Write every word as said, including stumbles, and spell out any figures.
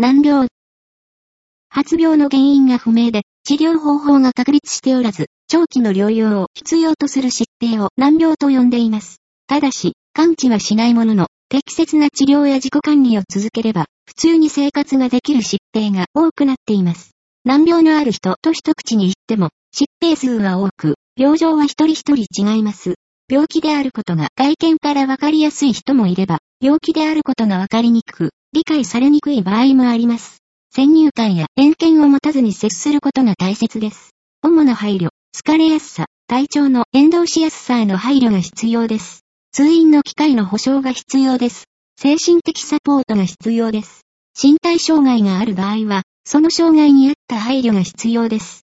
難病。発病の原因が不明で、治療方法が確立しておらず、長期の療養を必要とする疾病を難病と呼んでいます。ただし、完治はしないものの、適切な治療や自己管理を続ければ、普通に生活ができる疾病が多くなっています。難病のある人と一口に言っても、疾病数は多く、病状は一人一人違います。病気であることが外見からわかりやすい人もいれば、病気であることがわかりにくく、理解されにくい場合もあります。先入観や偏見を持たずに接することが大切です。主な配慮、疲れやすさ、体調の変動しやすさへの配慮が必要です。通院の機会の保障が必要です。精神的サポートが必要です。身体障害がある場合は、その障害に合った配慮が必要です。